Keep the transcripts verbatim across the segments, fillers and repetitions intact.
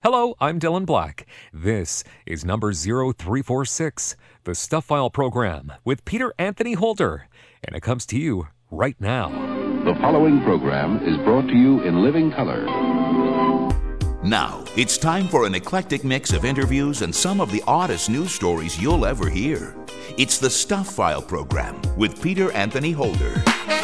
Hello, I'm Dylan Black. This is number zero three four six, the Stuff File program with Peter Anthony Holder, and it comes to you right now. The following program is brought to you in living color. Now, it's time for an eclectic mix of interviews and some of the oddest news stories you'll ever hear. It's the Stuff File program with Peter Anthony Holder.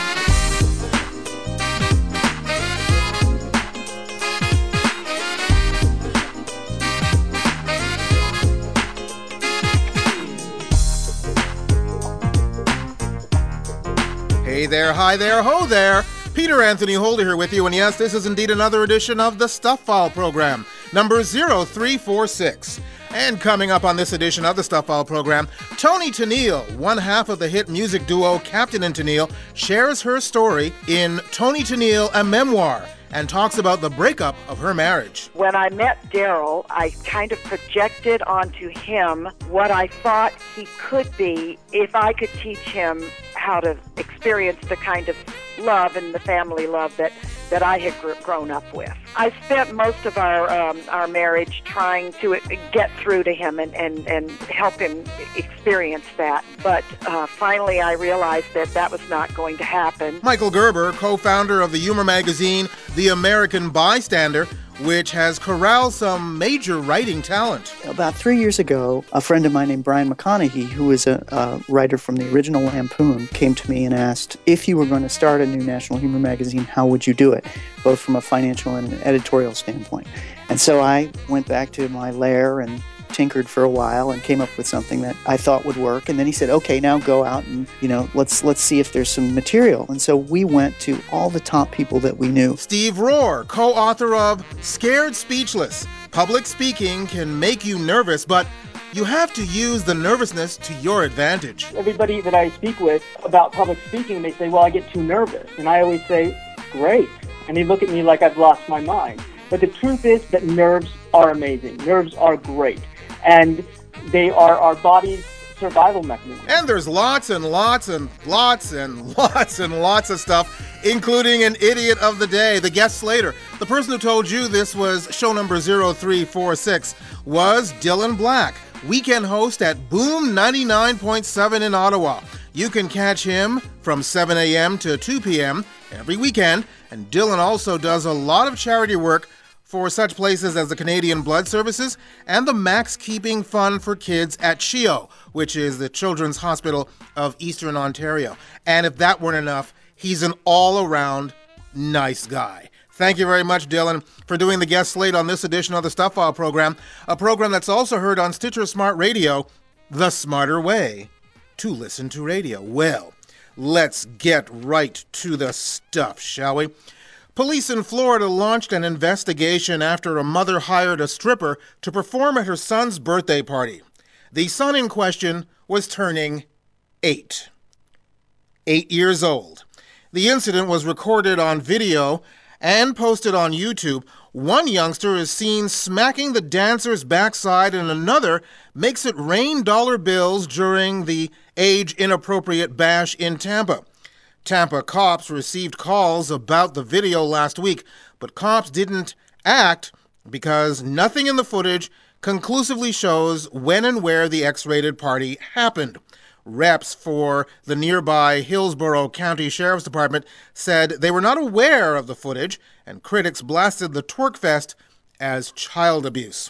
Hey there, hi there, ho there. Peter Anthony Holder here with you, and yes, this is indeed another edition of the Stuff File program, number zero three four six. And coming up on this edition of the Stuff File program, Toni Tennille, one half of the hit music duo Captain and Tennille, shares her story in Toni Tennille, a memoir, and talks about the breakup of her marriage. When I met Daryl, I kind of projected onto him what I thought he could be if I could teach him how to experience the kind of love and the family love that, that I had gr- grown up with. I spent most of our um, our marriage trying to get through to him and, and, and help him experience that. But uh, finally I realized that that was not going to happen. Michael Gerber, co-founder of the humor magazine The American Bystander, which has corralled some major writing talent. About three years ago, a friend of mine named Brian McConaughey, who is a, a writer from the original Lampoon, came to me and asked, if you were going to start a new national humor magazine, how would you do it, both from a financial and an editorial standpoint? And so I went back to my lair and tinkered for a while and came up with something that I thought would work. And then he said, okay, now go out and, you know, let's let's see if there's some material. And so we went to all the top people that we knew. Steve Rohr, co-author of Scared Speechless. Public speaking can make you nervous, but you have to use the nervousness to your advantage. Everybody that I speak with about public speaking, they say, well, I get too nervous. And I always say, great. And they look at me like I've lost my mind. But the truth is that nerves are amazing. Nerves are great. And they are our body's survival mechanism. And there's lots and lots and lots and lots and lots of stuff, including an idiot of the day, the guest Slater. The person who told you this was show number zero three four six was Dylan Black, weekend host at Boom ninety-nine point seven in Ottawa. You can catch him from seven a.m. to two p.m. every weekend, and Dylan also does a lot of charity work for such places as the Canadian Blood Services and the Max Keeping Fund for Kids at C H I O, which is the Children's Hospital of Eastern Ontario. And if that weren't enough, he's an all-around nice guy. Thank you very much, Dylan, for doing the guest slate on this edition of the Stuff File program, a program that's also heard on Stitcher Smart Radio, the smarter way to listen to radio. Well, let's get right to the stuff, shall we? Police in Florida launched an investigation after a mother hired a stripper to perform at her son's birthday party. The son in question was turning eight. Eight years old. The incident was recorded on video and posted on YouTube. One youngster is seen smacking the dancer's backside, and another makes it rain dollar bills during the age-inappropriate bash in Tampa. Tampa cops received calls about the video last week, but cops didn't act because nothing in the footage conclusively shows when and where the X-rated party happened. Reps for the nearby Hillsborough County Sheriff's Department said they were not aware of the footage, and critics blasted the twerk fest as child abuse.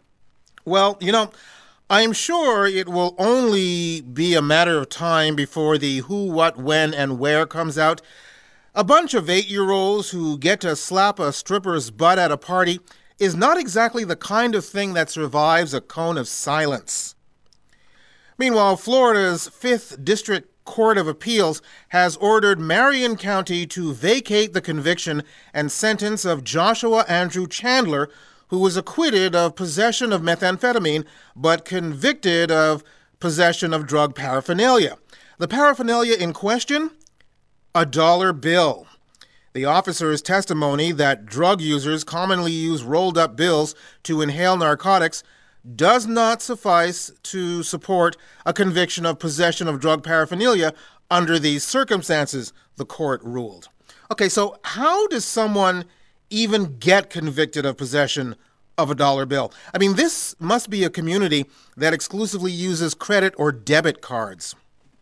Well, you know, I'm sure it will only be a matter of time before the who, what, when, and where comes out. A bunch of eight-year-olds who get to slap a stripper's butt at a party is not exactly the kind of thing that survives a cone of silence. Meanwhile, Florida's fifth District Court of Appeals has ordered Marion County to vacate the conviction and sentence of Joshua Andrew Chandler, who was acquitted of possession of methamphetamine, but convicted of possession of drug paraphernalia. The paraphernalia in question? A dollar bill. The officer's testimony that drug users commonly use rolled-up bills to inhale narcotics does not suffice to support a conviction of possession of drug paraphernalia under these circumstances, the court ruled. Okay, so how does someone even get convicted of possession of a dollar bill. I mean, this must be a community that exclusively uses credit or debit cards.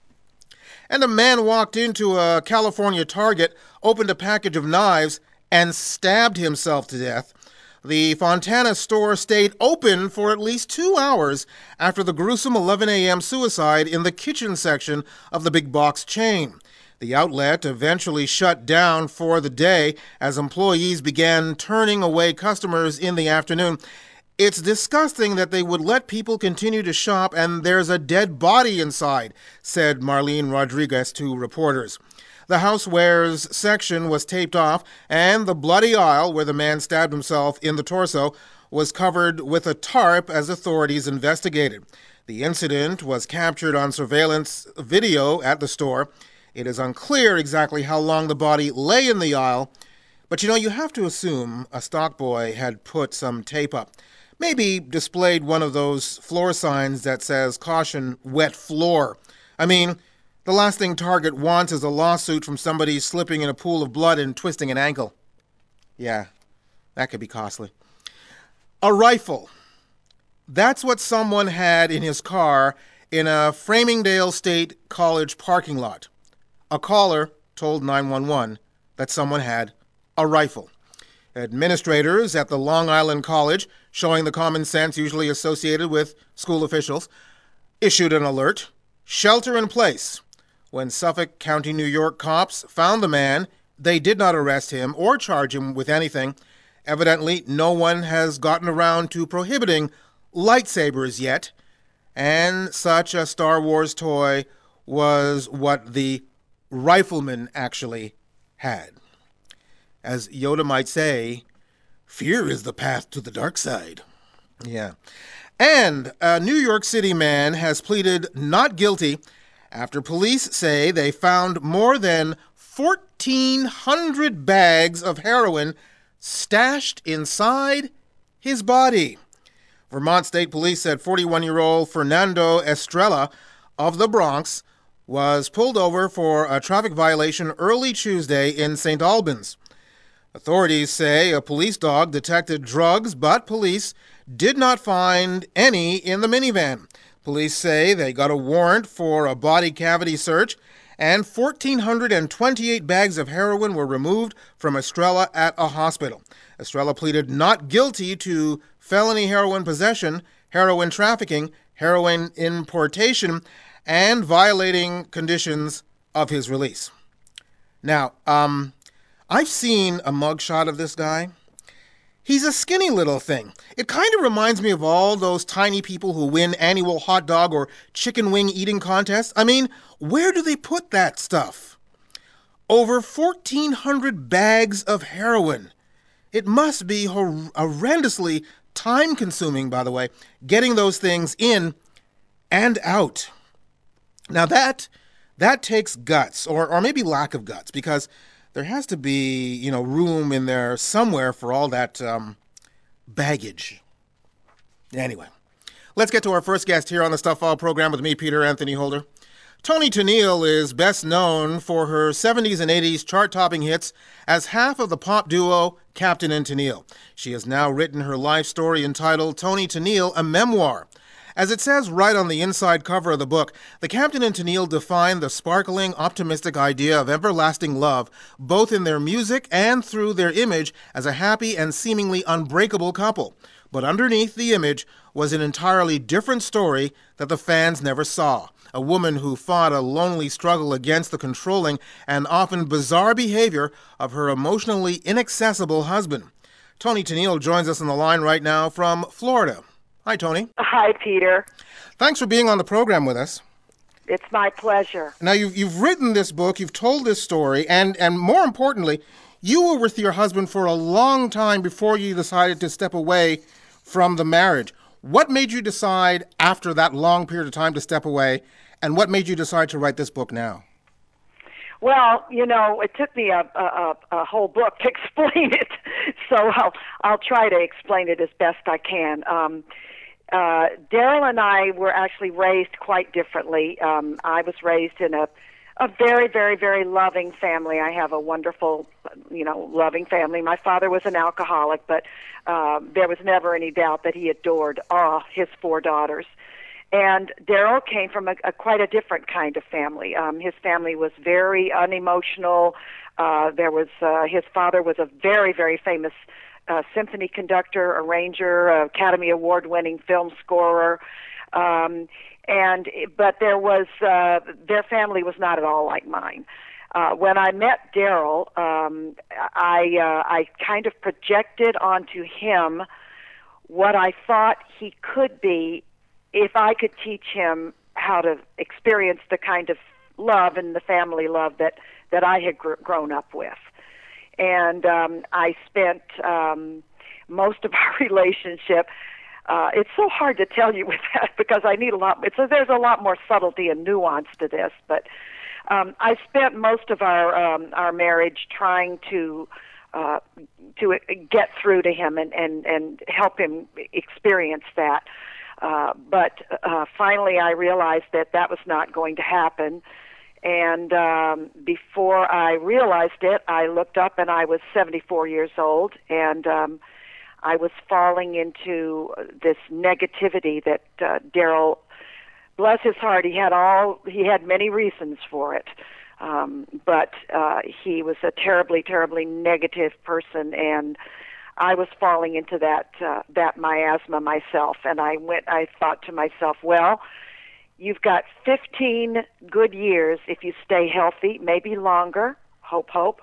And a man walked into a California Target, opened a package of knives, and stabbed himself to death. The Fontana store stayed open for at least two hours after the gruesome eleven a.m. suicide in the kitchen section of the big box chain. The outlet eventually shut down for the day as employees began turning away customers in the afternoon. It's disgusting that they would let people continue to shop and there's a dead body inside, said Marlene Rodriguez to reporters. The housewares section was taped off, and the bloody aisle where the man stabbed himself in the torso was covered with a tarp as authorities investigated. The incident was captured on surveillance video at the store. It is unclear exactly how long the body lay in the aisle, but you know, you have to assume a stock boy had put some tape up. Maybe displayed one of those floor signs that says, "Caution, wet floor." I mean, the last thing Target wants is a lawsuit from somebody slipping in a pool of blood and twisting an ankle. Yeah, that could be costly. A rifle. That's what someone had in his car in a Framingdale State College parking lot. A caller told nine one one that someone had a rifle. Administrators at the Long Island College, showing the common sense usually associated with school officials, issued an alert. Shelter in place. When Suffolk County, New York cops found the man, they did not arrest him or charge him with anything. Evidently, no one has gotten around to prohibiting lightsabers yet, and such a Star Wars toy was what the rifleman actually had. As Yoda might say, fear is the path to the dark side. Yeah. And a New York City man has pleaded not guilty after police say they found more than fourteen hundred bags of heroin stashed inside his body. Vermont State Police said forty-one-year-old Fernando Estrella of the Bronx was pulled over for a traffic violation early Tuesday in Saint Albans. Authorities say a police dog detected drugs, but police did not find any in the minivan. Police say they got a warrant for a body cavity search, and one thousand four hundred twenty-eight bags of heroin were removed from Estrella at a hospital. Estrella pleaded not guilty to felony heroin possession, heroin trafficking, heroin importation, and violating conditions of his release. Now, um, I've seen a mugshot of this guy. He's a skinny little thing. It kind of reminds me of all those tiny people who win annual hot dog or chicken wing eating contests. I mean, where do they put that stuff? Over fourteen hundred bags of heroin. It must be hor- horrendously time-consuming, by the way, getting those things in and out. Now that that takes guts, or or maybe lack of guts, because there has to be, you know, room in there somewhere for all that um, baggage. Anyway, let's get to our first guest here on the Stuff File program with me, Peter Anthony Holder. Toni Tennille is best known for her seventies and eighties chart-topping hits as half of the pop duo Captain and Tennille. She has now written her life story entitled Toni Tennille, a Memoir. As it says right on the inside cover of the book, the Captain and Tennille define the sparkling, optimistic idea of everlasting love, both in their music and through their image as a happy and seemingly unbreakable couple. But underneath the image was an entirely different story that the fans never saw. A woman who fought a lonely struggle against the controlling and often bizarre behavior of her emotionally inaccessible husband. Toni Tennille joins us on the line right now from Florida. Hi, Toni. Hi, Peter. Thanks for being on the program with us. It's my pleasure. Now, you've, you've written this book, you've told this story, and, and more importantly, you were with your husband for a long time before you decided to step away from the marriage. What made you decide after that long period of time to step away, and what made you decide to write this book now? Well, you know, it took me a, a, a whole book to explain it, so I'll, I'll try to explain it as best I can. Um, Uh, Daryl and I were actually raised quite differently. Um, I was raised in a, A very, very, very loving family. I have a wonderful, you know, loving family. My father was an alcoholic, but um, there was never any doubt that he adored uh, his four daughters. And Daryl came from a, a quite a different kind of family. Um, his family was very unemotional. Uh, there was uh, his father was a very, very famous uh, symphony conductor, arranger, uh, Academy Award-winning film scorer. Um, and but there was uh, their family was not at all like mine. Uh, when I met Daryl, um, I uh, I kind of projected onto him what I thought he could be if I could teach him how to experience the kind of love and the family love that that I had gr- grown up with. And um, I spent um, most of our relationship. Uh, it's so hard to tell you with that because I need a lot. It's a, there's a lot more subtlety and nuance to this, but um, I spent most of our um, our marriage trying to uh, to get through to him and, and, and help him experience that. Uh, but uh, finally, I realized that that was not going to happen. And um, before I realized it, I looked up and I was seventy-four years old, and um, I was falling into this negativity that uh, Daryl, bless his heart, he had all he had many reasons for it, um, but uh, he was a terribly, terribly negative person, and I was falling into that uh, that miasma myself. And I went. I thought to myself, well, you've got fifteen good years if you stay healthy, maybe longer. Hope, hope.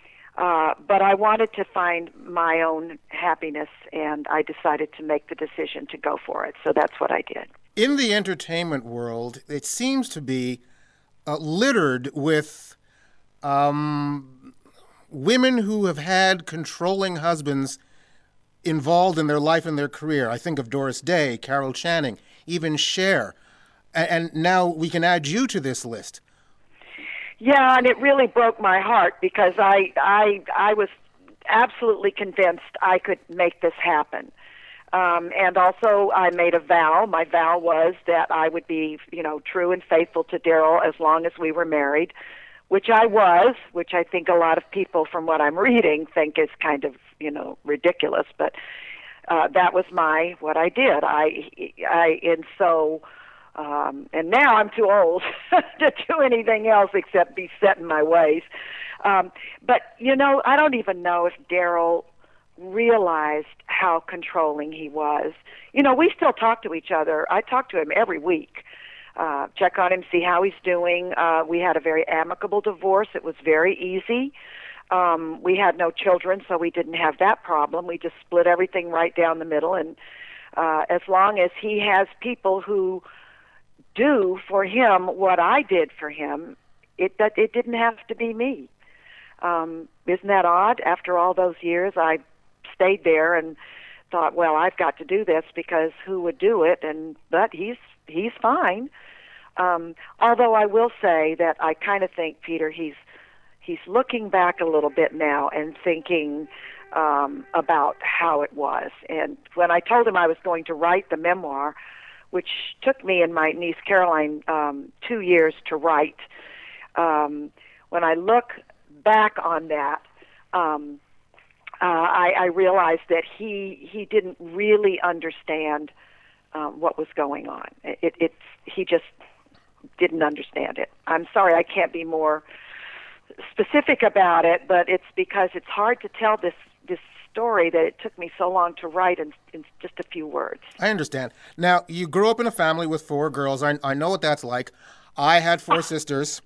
Uh, but I wanted to find my own happiness, and I decided to make the decision to go for it. So that's what I did. In the entertainment world, it seems to be uh, littered with um, women who have had controlling husbands involved in their life and their career. I think of Doris Day, Carol Channing, even Cher. And, and now we can add you to this list. Yeah, and it really broke my heart because I I I was absolutely convinced I could make this happen. Um, and also, I made a vow. My vow was that I would be, you know, true and faithful to Daryl as long as we were married, which I was, which I think a lot of people, from what I'm reading, think is kind of, you know, ridiculous. But uh, that was my what I did. I I and so. Um, and now I'm too old to do anything else except be set in my ways. Um, but, you know, I don't even know if Daryl realized how controlling he was. You know, we still talk to each other. I talk to him every week, uh, check on him, see how he's doing. Uh, we had a very amicable divorce. It was very easy. Um, we had no children, so we didn't have that problem. We just split everything right down the middle. And uh, as long as he has people who do for him what I did for him, it that it didn't have to be me. Um, isn't that odd? After all those years, I stayed there and thought, well, I've got to do this because who would do it? And but he's he's fine. Um, although I will say that I kind of think, Peter, he's he's looking back a little bit now and thinking um, about how it was. And when I told him I was going to write the memoir, which took me and my niece Caroline um, two years to write. Um, when I look back on that, um, uh, I, I realized that he he didn't really understand um, what was going on. It, it's he just didn't understand it. I'm sorry, I can't be more specific about it, but it's because it's hard to tell this this story that it took me so long to write in, in just a few words. I understand. Now, you grew up in a family with four girls. I, I know what that's like. I had four sisters.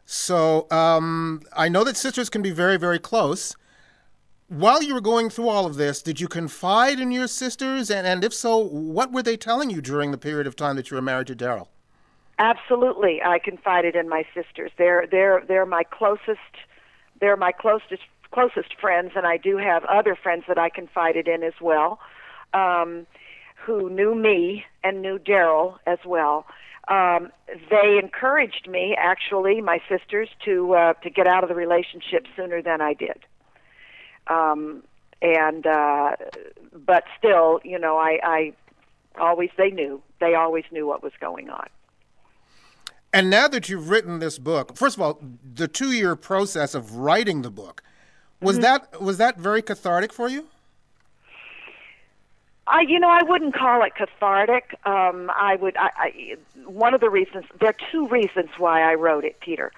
So um, I know that sisters can be very, very close. While you were going through all of this, did you confide in your sisters? And, and if so, what were they telling you during the period of time that you were married to Daryl? Absolutely. I confided in my sisters. They're, they're, they're my closest, they're my closest closest friends, and I do have other friends that I confided in as well, um, who knew me and knew Daryl as well. Um, they encouraged me, actually, my sisters, to uh, to get out of the relationship sooner than I did. Um, and uh, but still, you know, I, I always they knew they always knew what was going on. And now that you've written this book, first of all, the two-year process of writing the book, was Mm-hmm. that was that very cathartic for you? I, you know, I wouldn't call it cathartic. Um, I would. I, I, one of the reasons, there are two reasons why I wrote it, Peter.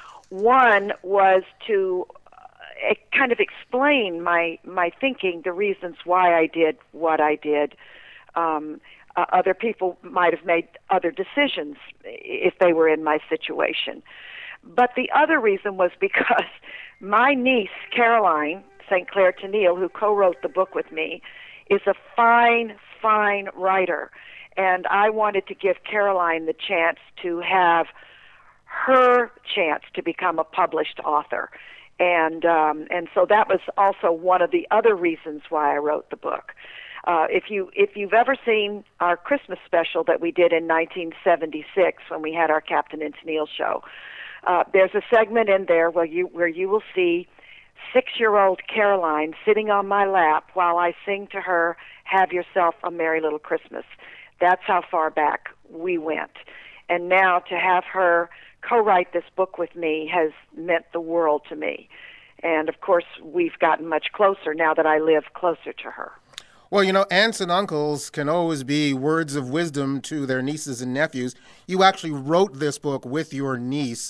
One was to uh, kind of explain my my thinking, the reasons why I did what I did. Um, uh, other people might have made other decisions if they were in my situation. But the other reason was because my niece, Caroline Saint Clair Tennille, who co-wrote the book with me, is a fine, fine writer. And I wanted to give Caroline the chance to have her chance to become a published author. And um, and so that was also one of the other reasons why I wrote the book. Uh, if you if you've ever seen our Christmas special that we did in nineteen seventy-six when we had our Captain and Tennille show, uh, there's a segment in there where you where you will see six-year-old Caroline sitting on my lap while I sing to her, "Have yourself a merry little Christmas." That's how far back we went. And now to have her co-write this book with me has meant the world to me. And of course, we've gotten much closer now that I live closer to her. Well, you know, aunts and uncles can always be words of wisdom to their nieces and nephews. You actually wrote this book with your niece.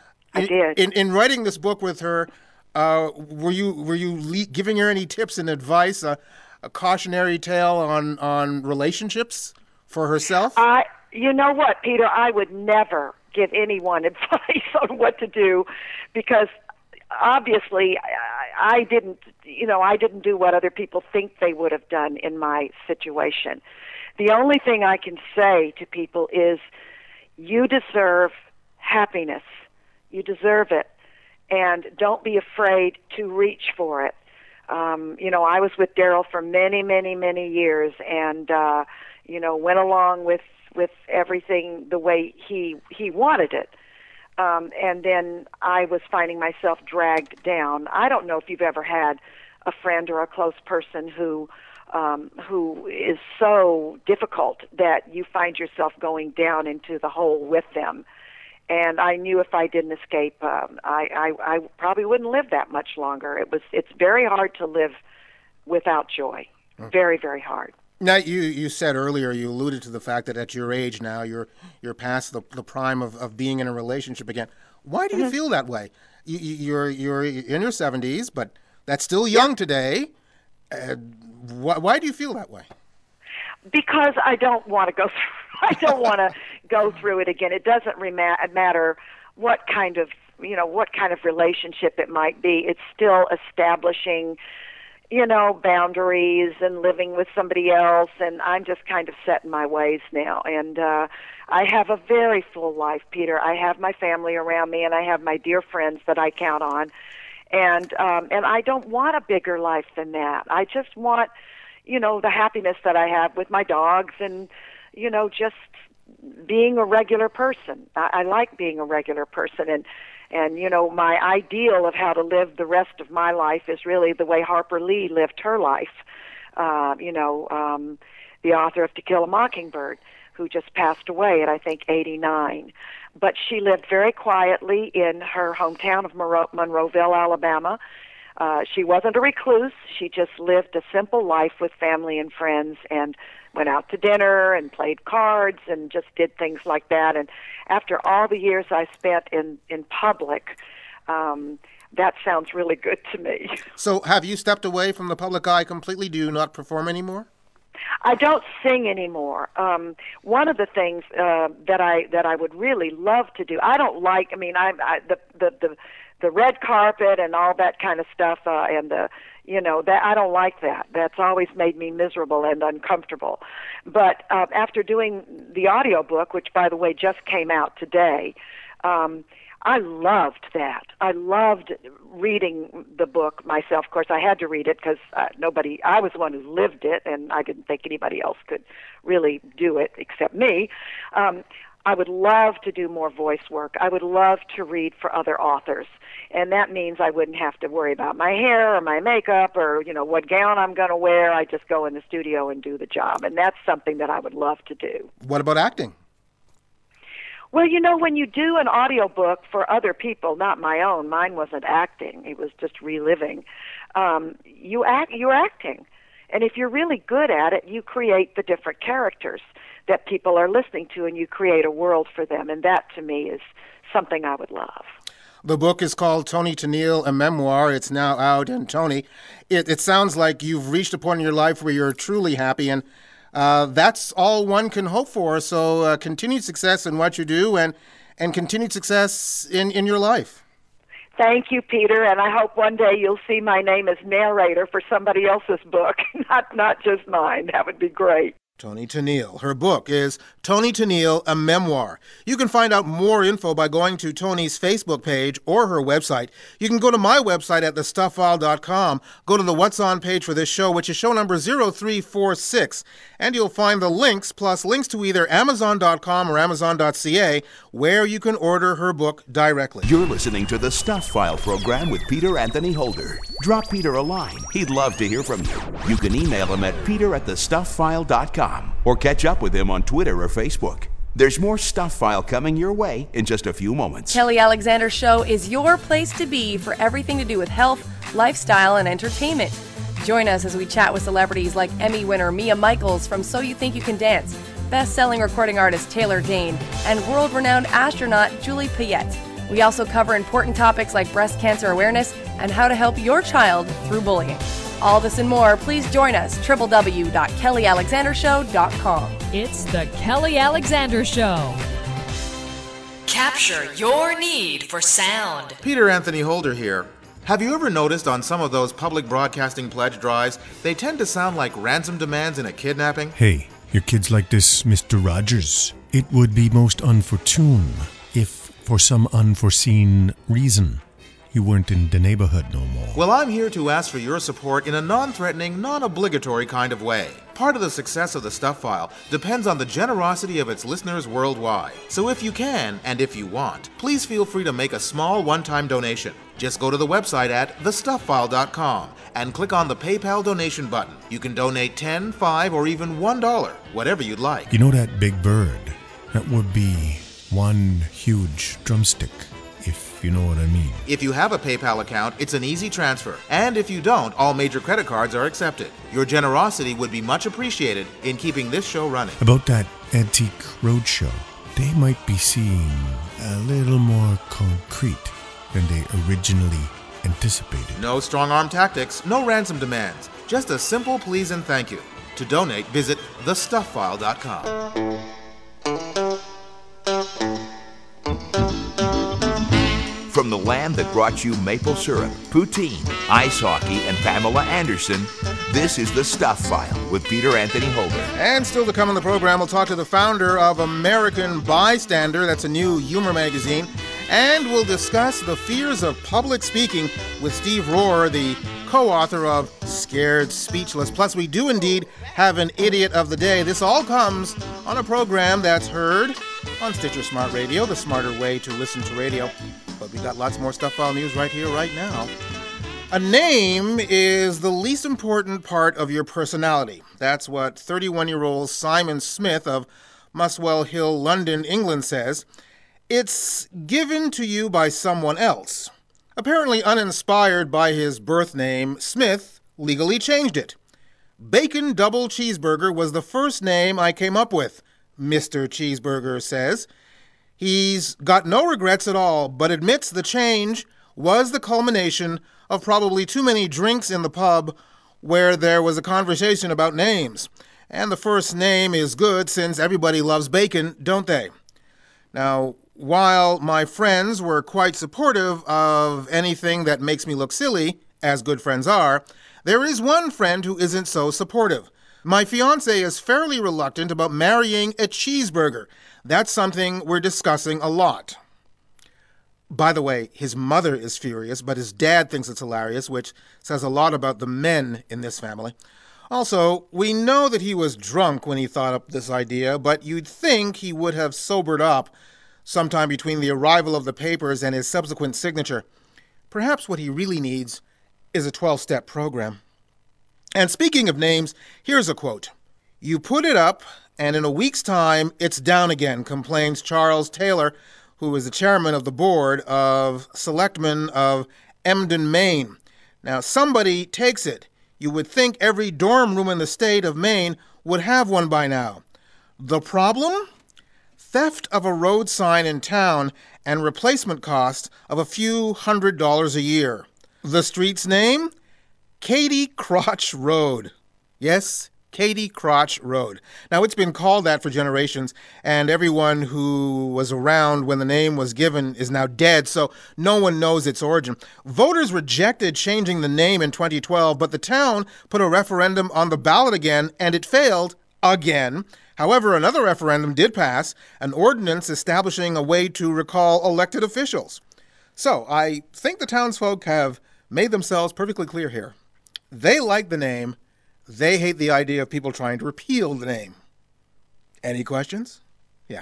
I in, did. In, in writing this book with her, uh, were you were you le- giving her any tips and advice, uh, a cautionary tale on, on relationships for herself? I, you know what, Peter, I would never give anyone advice on what to do, because obviously I, I didn't, you know, I didn't do what other people think they would have done in my situation. The only thing I can say to people is, you deserve happiness. You deserve it. And don't be afraid to reach for it. Um, you know, I was with Daryl for many, many, many years, and, uh, you know, went along with, with everything the way he he wanted it. Um, and then I was finding myself dragged down. I don't know if you've ever had a friend or a close person who um, who is so difficult that you find yourself going down into the hole with them. And I knew if I didn't escape, um, I, I, I probably wouldn't live that much longer. It was it's very hard to live without joy. Very, very hard. Now, you, you said earlier, you alluded to the fact that at your age now, you're you're past the, the prime of, of being in a relationship again. Why do you Mm-hmm. feel that way? You, you- you're you're in your seventies, but that's still young today. Uh, why, why do you feel that way? Because I don't want to go through, I don't want to go through it again. It doesn't rema- matter what kind of, you know, what kind of relationship it might be. It's still establishing, you know, boundaries and living with somebody else, and I'm just kind of set in my ways now. And uh, I have a very full life, Peter. I have my family around me, and I have my dear friends that I count on. And um, and I don't want a bigger life than that. I just want, you know, the happiness that I have with my dogs and, you know, just being a regular person. I, I like being a regular person. And, and, you know, my ideal of how to live the rest of my life is really the way Harper Lee lived her life. Uh, you know, um, the author of To Kill a Mockingbird, who just passed away at, I think, eighty-nine. But she lived very quietly in her hometown of Monroe- Monroeville, Alabama. Uh, she wasn't a recluse. She just lived a simple life with family and friends and went out to dinner and played cards and just did things like that. And after all the years I spent in, in public, um, that sounds really good to me. So have you stepped away from the public eye completely? Do you not perform anymore? I don't sing anymore. Um, one of the things uh, that I that I would really love to do. I don't like. I mean, I, I the, the the the red carpet and all that kind of stuff, uh, and the you know that I don't like that. That's always made me miserable and uncomfortable. But uh, after doing the audiobook, which by the way just came out today, um, I loved that. I loved reading the book myself. Of course, I had to read it because uh, nobody, I was the one who lived it, and I didn't think anybody else could really do it except me. Um, I would love to do more voice work. I would love to read for other authors. And that means I wouldn't have to worry about my hair or my makeup or, you know, what gown I'm going to wear. I just go in the studio and do the job. And that's something that I would love to do. What about acting? Well, you know, when you do an audiobook for other people, not my own, mine wasn't acting, it was just reliving, um, you act, you're acting. And if you're really good at it, you create the different characters that people are listening to, and you create a world for them. And that, to me, is something I would love. The book is called Toni Tennille, a memoir. It's now out. And Toni, it, it sounds like you've reached a point in your life where you're truly happy, and uh, that's all one can hope for. So uh, continued success in what you do, and, and continued success in, in your life. Thank you, Peter, and I hope one day you'll see my name as narrator for somebody else's book, not not just mine. That would be great. Toni Tennille. Her book is Toni Tennille, a memoir. You can find out more info by going to Toni's Facebook page or her website. You can go to my website at the stuff file dot com, go to the What's On page for this show, which is show number zero three four six, and you'll find the links, plus links to either amazon dot com or amazon dot c a, where you can order her book directly. You're listening to the Stuff File program with Peter Anthony Holder. Drop Peter a line. He'd love to hear from you. You can email him at peter at the stuff file dot com. Or catch up with him on Twitter or Facebook. There's more Stuff File coming your way in just a few moments. Kelly Alexander Show is your place to be for everything to do with health, lifestyle, and entertainment. Join us as we chat with celebrities like Emmy winner Mia Michaels from So You Think You Can Dance, best-selling recording artist Taylor Dayne, and world-renowned astronaut Julie Payette. We also cover important topics like breast cancer awareness and how to help your child through bullying. All this and more, please join us, w w w dot kelly alexander show dot com. It's the Kelly Alexander Show. Capture your need for sound. Peter Anthony Holder here. Have you ever noticed on some of those public broadcasting pledge drives, they tend to sound like ransom demands in a kidnapping? Hey, your kids like this, Mister Rogers. It would be most unfortunate if, for some unforeseen reason, you weren't in the neighborhood no more. Well, I'm here to ask for your support in a non-threatening, non-obligatory kind of way. Part of the success of the Stuff File depends on the generosity of its listeners worldwide. So if you can, and if you want, please feel free to make a small one-time donation. Just go to the website at the stuff file dot com and click on the PayPal donation button. You can donate ten dollars, five dollars, or even one dollar, whatever you'd like. You know that big bird? That would be one huge drumstick, if you know what I mean. If you have a PayPal account, it's an easy transfer. And if you don't, all major credit cards are accepted. Your generosity would be much appreciated in keeping this show running. About that Antique Roadshow, they might be seeing a little more concrete than they originally anticipated. No strong-arm tactics, no ransom demands. Just a simple please and thank you. To donate, visit the stuff file dot com. From the land that brought you maple syrup, poutine, ice hockey, and Pamela Anderson, this is The Stuff File with Peter Anthony Holder. And still to come on the program, we'll talk to the founder of American Bystander. That's a new humor magazine. And we'll discuss the fears of public speaking with Steve Rohr, the co-author of Scared Speechless. Plus, we do indeed have an Idiot of the Day. This all comes on a program that's heard on Stitcher Smart Radio, the smarter way to listen to radio. But we got lots more Stuff File news right here, right now. A name is the least important part of your personality. That's what thirty-one-year-old Simon Smith of Muswell Hill, London, England says. It's given to you by someone else. Apparently uninspired by his birth name, Smith legally changed it. Bacon Double Cheeseburger was the first name I came up with, Mister Cheeseburger says. He's got no regrets at all, but admits the change was the culmination of probably too many drinks in the pub where there was a conversation about names. And the first name is good since everybody loves bacon, don't they? Now, while my friends were quite supportive of anything that makes me look silly, as good friends are, there is one friend who isn't so supportive. My fiancé is fairly reluctant about marrying a cheeseburger. That's something we're discussing a lot. By the way, his mother is furious, but his dad thinks it's hilarious, which says a lot about the men in this family. Also, we know that he was drunk when he thought up this idea, but you'd think he would have sobered up sometime between the arrival of the papers and his subsequent signature. Perhaps what he really needs is a twelve-step program. And speaking of names, here's a quote. You put it up, and in a week's time, it's down again, complains Charles Taylor, who is the chairman of the board of selectmen of Emden, Maine. Now, somebody takes it. You would think every dorm room in the state of Maine would have one by now. The problem? Theft of a road sign in town and replacement costs of a few hundred dollars a year. The street's name? Katie Crotch Road. Yes, Katie Crotch Road. Now, it's been called that for generations, and everyone who was around when the name was given is now dead, so no one knows its origin. Voters rejected changing the name in twenty twelve, but the town put a referendum on the ballot again, and it failed again. However, another referendum did pass, an ordinance establishing a way to recall elected officials. So, I think the townsfolk have made themselves perfectly clear here. They like the name. They hate the idea of people trying to repeal the name. Any questions? Yeah.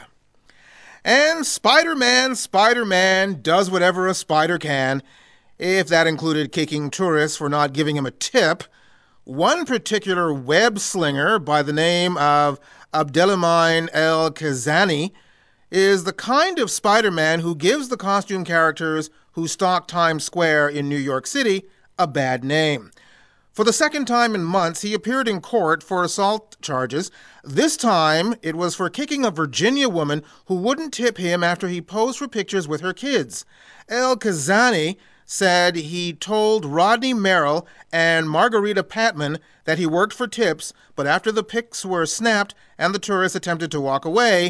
And Spider-Man, Spider-Man does whatever a spider can, if that included kicking tourists for not giving him a tip. One particular web slinger by the name of Abdelhamid El-Kazani is the kind of Spider-Man who gives the costume characters who stalk Times Square in New York City a bad name. For the second time in months, he appeared in court for assault charges. This time, it was for kicking a Virginia woman who wouldn't tip him after he posed for pictures with her kids. El-Kazani said he told Rodney Merrill and Margarita Patman that he worked for tips, but after the pics were snapped and the tourists attempted to walk away,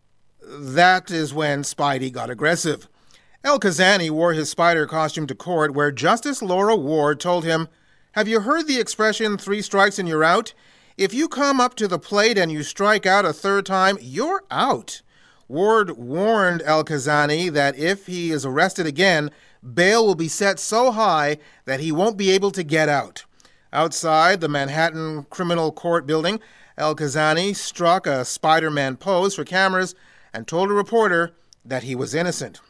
that is when Spidey got aggressive. El-Kazani wore his spider costume to court, where Justice Laura Ward told him, "Have you heard the expression, three strikes and you're out? If you come up to the plate and you strike out a third time, you're out." Ward warned El-Kazani that if he is arrested again, bail will be set so high that he won't be able to get out. Outside the Manhattan Criminal Court building, El-Kazani struck a Spider-Man pose for cameras and told a reporter that he was innocent.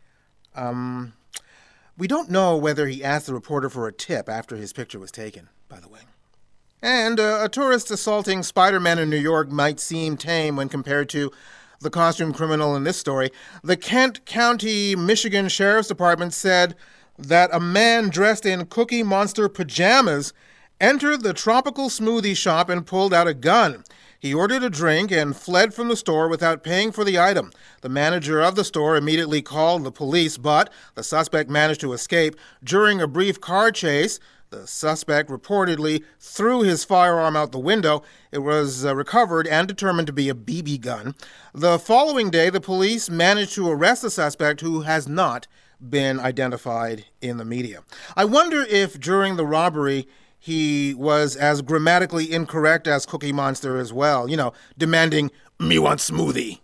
Um... We don't know whether he asked the reporter for a tip after his picture was taken, by the way. And uh, a tourist assaulting Spider-Man in New York might seem tame when compared to the costume criminal in this story. The Kent County, Michigan Sheriff's Department said that a man dressed in Cookie Monster pajamas entered the tropical smoothie shop and pulled out a gun. He ordered a drink and fled from the store without paying for the item. The manager of the store immediately called the police, but the suspect managed to escape. During a brief car chase, the suspect reportedly threw his firearm out the window. It was uh, recovered and determined to be a B B gun. The following day, the police managed to arrest the suspect, who has not been identified in the media. I wonder if during the robbery he was as grammatically incorrect as Cookie Monster as well, you know, demanding, "Me want smoothie."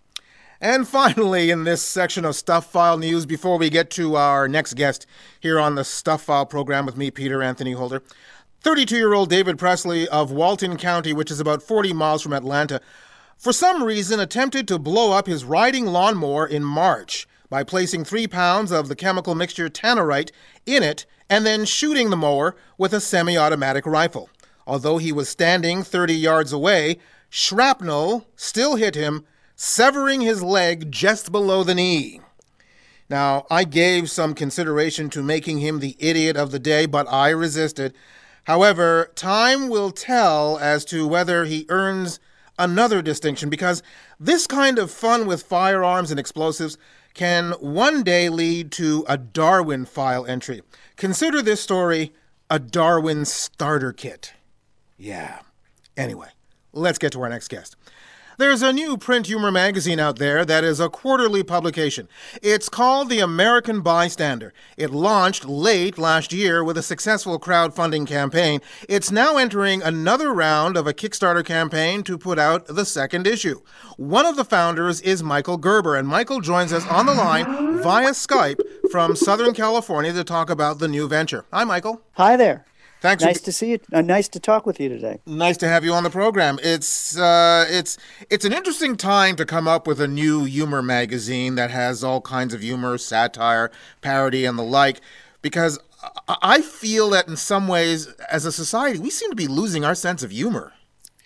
And finally, in this section of Stuff File News, before we get to our next guest here on the Stuff File program with me, Peter Anthony Holder, thirty-two-year-old David Presley of Walton County, which is about forty miles from Atlanta, for some reason attempted to blow up his riding lawnmower in March by placing three pounds of the chemical mixture Tannerite in it and then shooting the mower with a semi-automatic rifle. Although he was standing thirty yards away, shrapnel still hit him, severing his leg just below the knee. Now, I gave some consideration to making him the idiot of the day, but I resisted. However, time will tell as to whether he earns another distinction, because this kind of fun with firearms and explosives can one day lead to a Darwin file entry. Consider this story a Darwin starter kit. Yeah. Anyway, let's get to our next guest. There's a new print humor magazine out there that is a quarterly publication. It's called The American Bystander. It launched late last year with a successful crowdfunding campaign. It's now entering another round of a Kickstarter campaign to put out the second issue. One of the founders is Michael Gerber, and Michael joins us on the line via Skype from Southern California to talk about the new venture. Hi, Michael. Hi there. Thanks. Nice for... to see you. Uh, nice to talk with you today. Nice to have you on the program. It's uh, it's it's an interesting time to come up with a new humor magazine that has all kinds of humor, satire, parody, and the like, because I feel that in some ways, as a society, we seem to be losing our sense of humor.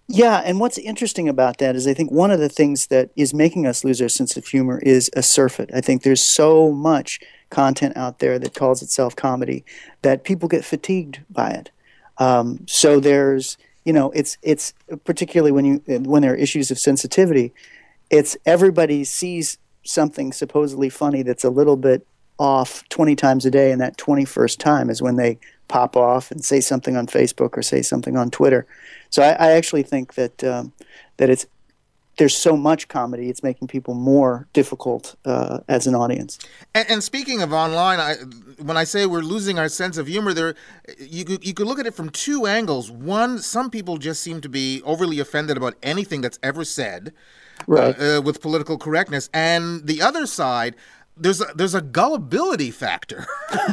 Yeah, and what's interesting about that is I think one of the things that is making us lose our sense of humor is a surfeit. I think there's so much content out there that calls itself comedy that people get fatigued by it. Um, so there's, you know, it's it's particularly when you when there are issues of sensitivity, it's everybody sees something supposedly funny that's a little bit off twenty times a day, and that twenty-first time is when they pop off and say something on Facebook or say something on Twitter. So I, I actually think that um, that it's there's so much comedy, it's making people more difficult uh, as an audience. And, and speaking of online, I, when I say we're losing our sense of humor, there you could, you could look at it from two angles. One, some people just seem to be overly offended about anything that's ever said, right? uh, uh, with political correctness, and the other side, there's a, there's a gullibility factor.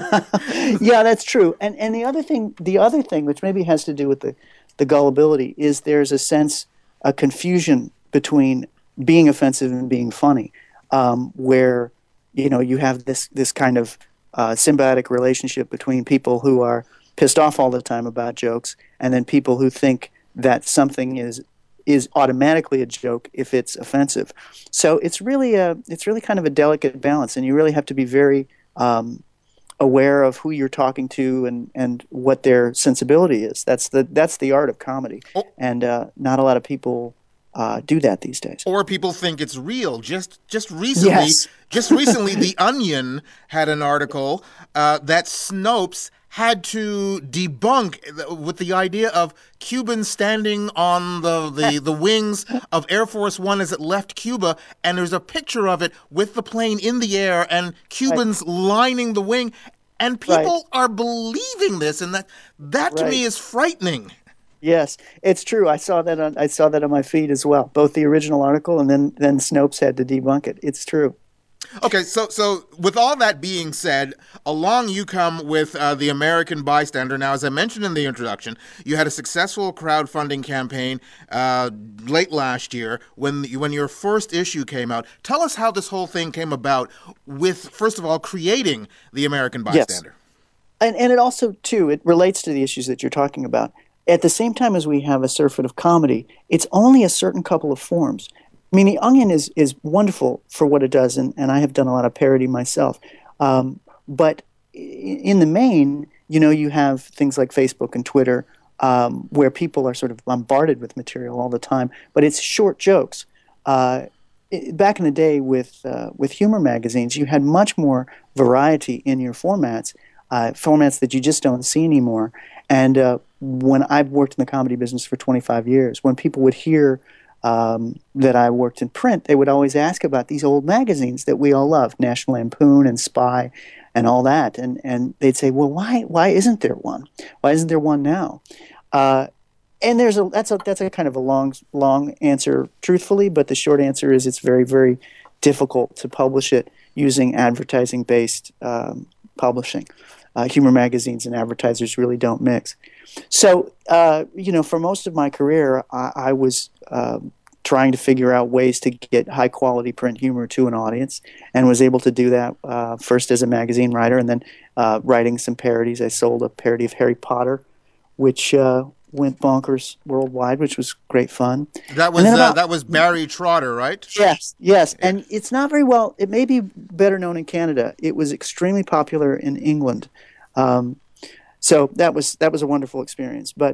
Yeah, that's true. And and the other thing, the other thing, which maybe has to do with the the gullibility, is there's a sense, a confusion between being offensive and being funny, um, where you know you have this this kind of uh, symbiotic relationship between people who are pissed off all the time about jokes, and then people who think that something is is automatically a joke if it's offensive. So it's really a it's really kind of a delicate balance, and you really have to be very um, aware of who you're talking to and, and what their sensibility is. That's the that's the art of comedy, oh. and uh, not a lot of people uh, do that these days. Or people think it's real. Just just recently, yes. just recently, The Onion had an article uh, that Snopes had to debunk with the idea of Cubans standing on the, the, the wings of Air Force One as it left Cuba, and there's a picture of it with the plane in the air and Cubans right. lining the wing, and people right. are believing this, and that that to right. me is frightening. Yes, it's true. I saw that on I saw that on my feed as well. Both the original article and then then Snopes had to debunk it. It's true. Okay, so so with all that being said, along you come with uh, the American Bystander. Now, as I mentioned in the introduction, you had a successful crowdfunding campaign uh, late last year when when your first issue came out. Tell us how this whole thing came about with, first of all, creating the American Bystander. Yes. And, and it also, too, it relates to the issues that you're talking about. At the same time as we have a surfeit of comedy, it's only a certain couple of forms. I mean, The Onion is, is wonderful for what it does, and, and I have done a lot of parody myself. Um, but in the main, you know, you have things like Facebook and Twitter um, where people are sort of bombarded with material all the time, but it's short jokes. Uh, it, back in the day with, uh, with humor magazines, you had much more variety in your formats, uh, formats that you just don't see anymore. And uh, when I've worked in the comedy business for twenty-five years, when people would hear Um, that I worked in print, they would always ask about these old magazines that we all loved, National Lampoon and Spy and all that. And and they'd say, well, why why isn't there one? Why isn't there one now? Uh, and there's a that's a that's a kind of a long long answer, truthfully, but the short answer is it's very, very difficult to publish it using advertising-based um, publishing. Uh, humor magazines and advertisers really don't mix. So, uh, you know, for most of my career, I, I was uh, trying to figure out ways to get high-quality print humor to an audience, and was able to do that uh, first as a magazine writer, and then uh, writing some parodies. I sold a parody of Harry Potter, which uh, went bonkers worldwide, which was great fun. That was about, uh, that was Barry Trotter, right? Yes, yes, yeah. And it's not very well. It may be better known in Canada. It was extremely popular in England, um, so that was that was a wonderful experience. But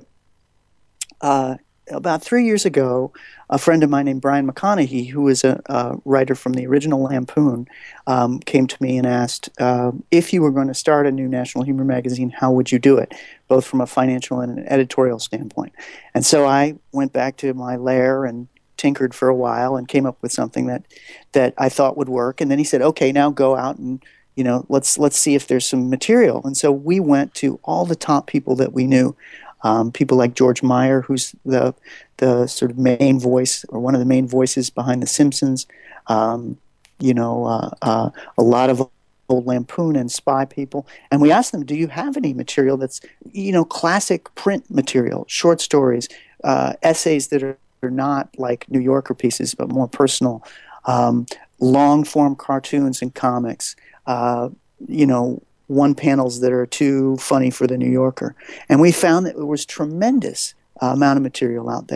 uh, about three years ago, a friend of mine named Brian McConaughey, who is a, a writer from the original Lampoon, um, came to me and asked, uh, if you were going to start a new national humor magazine, how would you do it, both from a financial and an editorial standpoint? And so I went back to my lair and tinkered for a while and came up with something that that I thought would work. And then he said, okay, now go out and, you know, let's let's see if there's some material. And so we went to all the top people that we knew. Um, people like George Meyer, who's the the sort of main voice or one of the main voices behind The Simpsons. Um, you know, uh, uh, a lot of old Lampoon and Spy people. And we asked them, do you have any material that's, you know, classic print material, short stories, uh, essays that are, are not like New Yorker pieces but more personal, um, long-form cartoons and comics, uh, you know, one panels that are too funny for the New Yorker. And we found that there was tremendous uh, amount of material out there.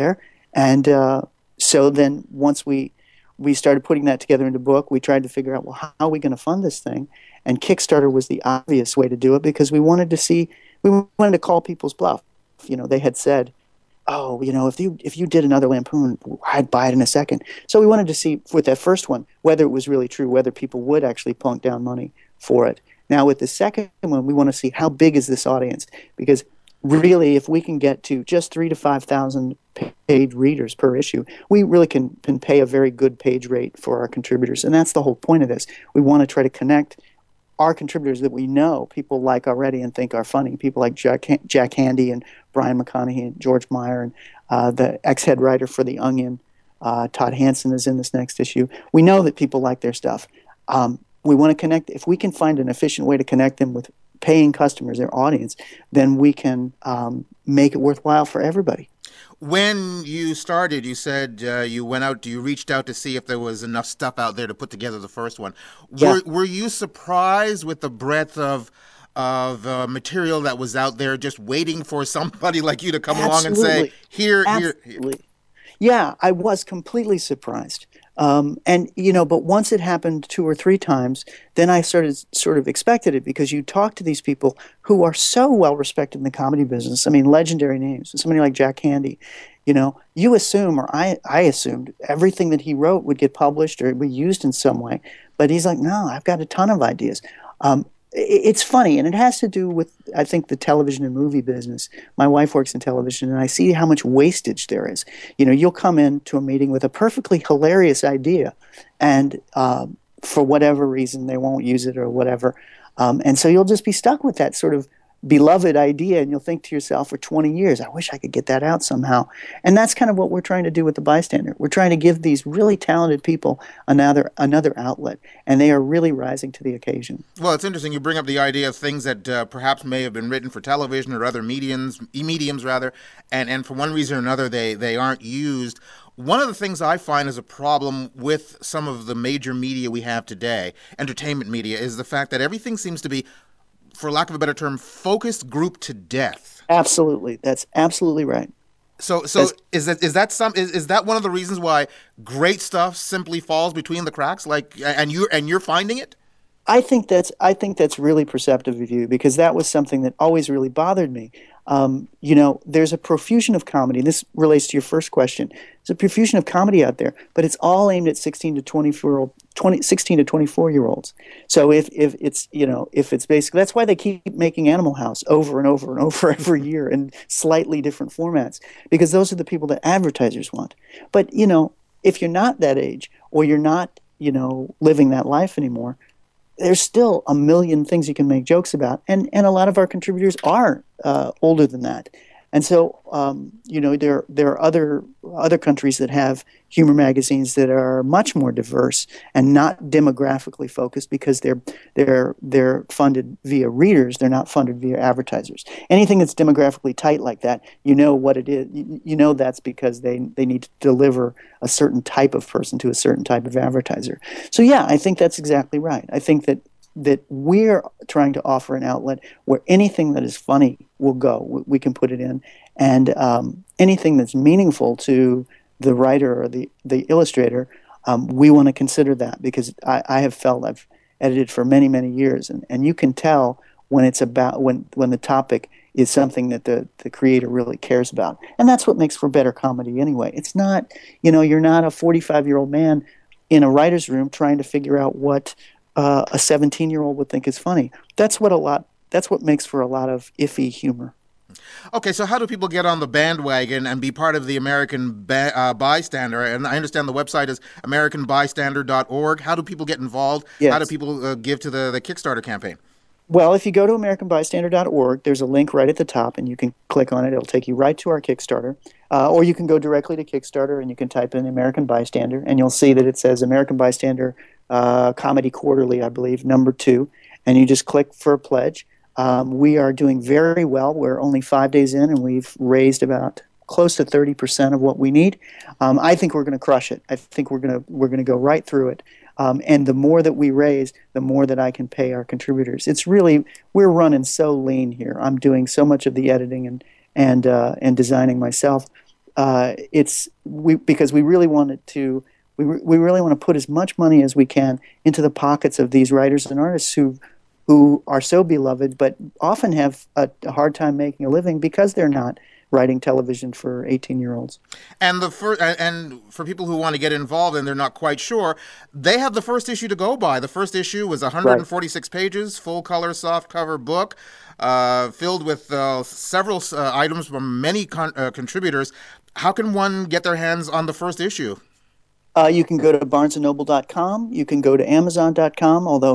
And uh, so then once we we started putting that together into a book, we tried to figure out, well, how are we going to fund this thing? And Kickstarter was the obvious way to do it because we wanted to see, we wanted to call people's bluff. You know, they had said, oh, you know, if you if you did another Lampoon, I'd buy it in a second. So we wanted to see with that first one whether it was really true, whether people would actually plunk down money for it. Now with the second one, we want to see how big is this audience, because really, if we can get to just three to five thousand paid readers per issue, we really can, can pay a very good page rate for our contributors, and that's the whole point of this. We want to try to connect our contributors that we know people like already and think are funny, people like Jack, Jack Handey and Brian McConaughey and George Meyer and uh, the ex-head writer for The Onion, uh, Todd Hanson is in this next issue. We know that people like their stuff. Um, we want to connect. If we can find an efficient way to connect them with paying customers, their audience, then we can um, make it worthwhile for everybody. When you started, you said uh, you went out, you reached out to see if there was enough stuff out there to put together the first one. Yeah. Were, were you surprised with the breadth of of uh, material that was out there, just waiting for somebody like you to come Absolutely. along and say, here, Absolutely. here, here? Yeah, I was completely surprised. Um, and, you know, but once it happened two or three times, then I started sort of expected it, because you talk to these people who are so well respected in the comedy business. I mean, legendary names. Somebody like Jack Handey, you know, you assume, or I, I assumed, everything that he wrote would get published or it would be used in some way. But he's like, no, I've got a ton of ideas. Um, It's funny, and it has to do with, I think, the television and movie business. My wife works in television, and I see how much wastage there is. You know, you'll come into a meeting with a perfectly hilarious idea, and um, for whatever reason, they won't use it or whatever. Um, and so you'll just be stuck with that sort of beloved idea, and you'll think to yourself for twenty years, I wish I could get that out somehow. And that's kind of what we're trying to do with The Bystander. We're trying to give these really talented people another another outlet, and they are really rising to the occasion. Well, it's interesting you bring up the idea of things that uh, perhaps may have been written for television or other mediums, mediums rather, and, and for one reason or another they, they aren't used. One of the things I find is a problem with some of the major media we have today, entertainment media, is the fact that everything seems to be, for lack of a better term, focused group to death. Absolutely. That's absolutely right. So so That's, is that is that some is, is that one of the reasons why great stuff simply falls between the cracks, like, and you and you're finding it? I think that's I think that's really perceptive of you, because that was something that always really bothered me. Um, you know, there's a profusion of comedy, and this relates to your first question. There's a profusion of comedy out there, but it's all aimed at sixteen to twenty-four year old, twenty, sixteen to twenty-four year olds. So if, if it's, you know, if it's basically, that's why they keep making Animal House over and over and over every year in slightly different formats, because those are the people that advertisers want. But, you know, if you're not that age, or you're not, you know, living that life anymore, there's still a million things you can make jokes about, and, and a lot of our contributors are uh, older than that. And so, um, you know, there there are other other countries that have humor magazines that are much more diverse and not demographically focused, because they're they're they're funded via readers. They're not funded via advertisers. Anything that's demographically tight like that, you know what it is. You, you know that's because they they need to deliver a certain type of person to a certain type of advertiser. So yeah, I think that's exactly right. I think that. that we're trying to offer an outlet where anything that is funny will go. We can put it in. And um, anything that's meaningful to the writer or the, the illustrator, um, we want to consider that, because I, I have felt, I've edited for many, many years, and, and you can tell when it's about, when, when the topic is something that the, the creator really cares about. And that's what makes for better comedy anyway. It's not, you know, you're not a forty-five-year-old man in a writer's room trying to figure out what Uh, a seventeen-year-old would think is funny. That's what a lot. That's what makes for a lot of iffy humor. Okay, so how do people get on the bandwagon and be part of the American ba- uh, Bystander? And I understand the website is american bystander dot org. How do people get involved? Yes. How do people uh, give to the, the Kickstarter campaign? Well, if you go to american bystander dot org, there's a link right at the top, and you can click on it. It'll take you right to our Kickstarter. Uh, or you can go directly to Kickstarter, and you can type in American Bystander, and you'll see that it says American Bystander uh, Comedy Quarterly, I believe, number two, and you just click for a pledge. Um, we are doing very well. We're only five days in, and we've raised about close to thirty percent of what we need. Um, I think we're going to crush it. I think we're going to we're going to go right through it. Um, and the more that we raise, the more that I can pay our contributors. It's really, we're running so lean here. I'm doing so much of the editing and and uh, and designing myself. uh, it's we because we really wanted to we re- we really want to put as much money as we can into the pockets of these writers and artists who who are so beloved, but often have a, a hard time making a living because they're not writing television for eighteen-year-olds. And the fir- and for people who want to get involved and they're not quite sure, they have the first issue to go by. The first issue was one hundred forty-six right. pages, full color, soft cover book, uh, filled with uh, several uh, items from many con- uh, contributors. How can one get their hands on the first issue? Uh, you can go to barnes and noble dot com. You can go to amazon dot com. Although,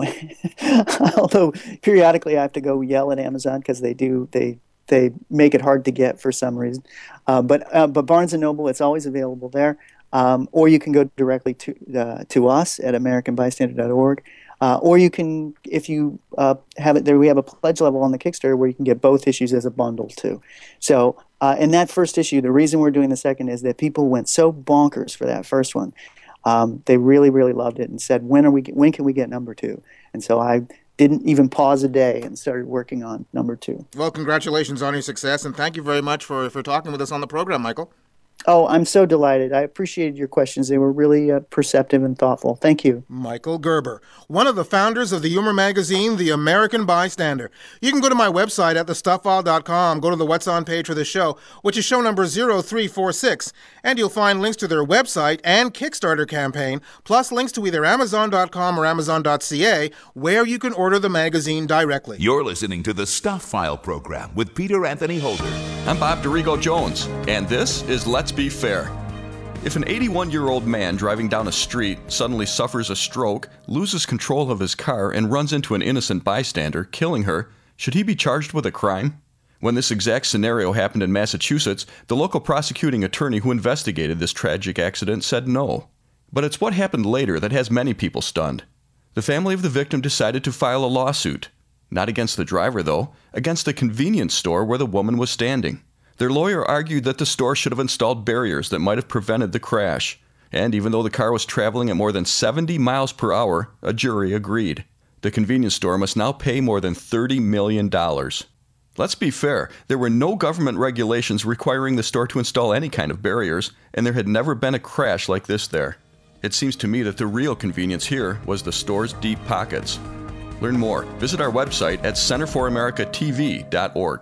although periodically I have to go yell at Amazon because they do they. They make it hard to get for some reason, uh, but uh, but Barnes and Noble, it's always available there. Um, or you can go directly to uh, to us at american bystander dot org, uh, or you can, if you uh, have it there, we have a pledge level on the Kickstarter where you can get both issues as a bundle too. So uh, in that first issue, the reason we're doing the second is that people went so bonkers for that first one. Um, they really really loved it and said, when are we when can we get number two? And so I didn't even pause a day and started working on number two. Well, congratulations on your success, and thank you very much for, for talking with us on the program, Michael. Oh, I'm so delighted. I appreciated your questions. They were really uh, perceptive and thoughtful. Thank you. Michael Gerber, one of the founders of the humor magazine, The American Bystander. You can go to my website at the stuff file dot com, go to the What's On page for this show, which is show number zero three four six, and you'll find links to their website and Kickstarter campaign, plus links to either amazon dot com or amazon dot c a, where you can order the magazine directly. You're listening to the Stuff File program with Peter Anthony Holder. I'm Bob DeRigo Jones, and this is Let's Be Fair. If an eighty-one-year-old man driving down a street suddenly suffers a stroke, loses control of his car, and runs into an innocent bystander, killing her, should he be charged with a crime? When this exact scenario happened in Massachusetts, the local prosecuting attorney who investigated this tragic accident said no. But it's what happened later that has many people stunned. The family of the victim decided to file a lawsuit. Not against the driver, though, against the convenience store where the woman was standing. Their lawyer argued that the store should have installed barriers that might have prevented the crash. And even though the car was traveling at more than seventy miles per hour, a jury agreed. The convenience store must now pay more than thirty million dollars. Let's be fair, there were no government regulations requiring the store to install any kind of barriers, and there had never been a crash like this there. It seems to me that the real convenience here was the store's deep pockets. Learn more. Visit our website at center for america t v dot org.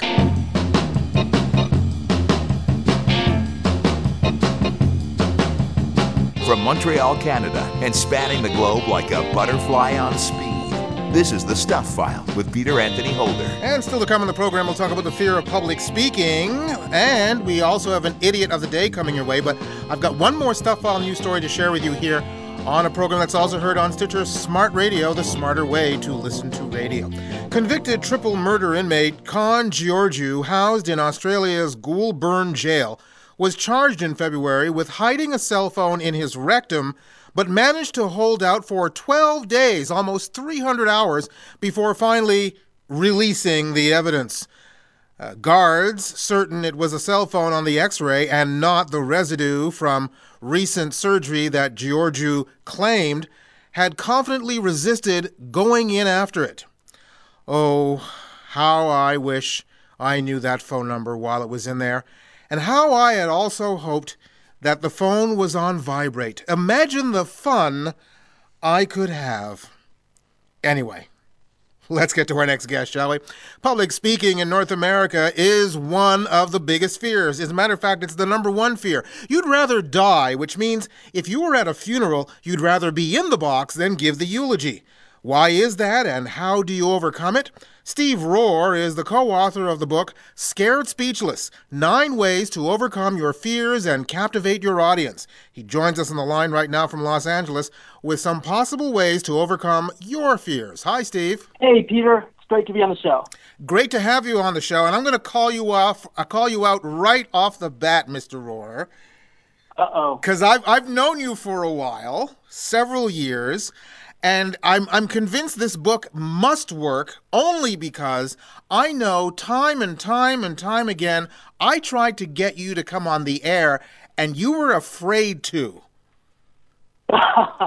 From Montreal, Canada, and spanning the globe like a butterfly on speed, this is The Stuff File with Peter Anthony Holder. And still to come in the program, we'll talk about the fear of public speaking, and we also have an Idiot of the Day coming your way, but I've got one more Stuff File news story to share with you here on a program that's also heard on Stitcher Smart Radio, the smarter way to listen to radio. Convicted triple murder inmate Con Georgiou, housed in Australia's Goulburn jail, was charged in February with hiding a cell phone in his rectum, but managed to hold out for twelve days, almost three hundred hours, before finally releasing the evidence. Uh, guards, certain it was a cell phone on the x-ray and not the residue from recent surgery that Georgiou claimed, had confidently resisted going in after it. Oh, how I wish I knew that phone number while it was in there, and how I had also hoped that the phone was on vibrate. Imagine the fun I could have. Anyway, let's get to our next guest, shall we? Public speaking in North America is one of the biggest fears. As a matter of fact, it's the number one fear. You'd rather die, which means if you were at a funeral, you'd rather be in the box than give the eulogy. Why is that, and how do you overcome it? Steve Rohr is the co-author of the book Scared Speechless, Nine Ways to Overcome Your Fears and Captivate Your Audience. He joins us on the line right now from Los Angeles with some possible ways to overcome your fears. Hi, Steve. Hey, Peter. It's great to be on the show. Great to have you on the show, and I'm going to call you off. I call you out right off the bat, Mister Rohr. Uh-oh. Because I've I've known you for a while, several years. And I'm I'm convinced this book must work only because I know time and time and time again I tried to get you to come on the air and you were afraid to. so,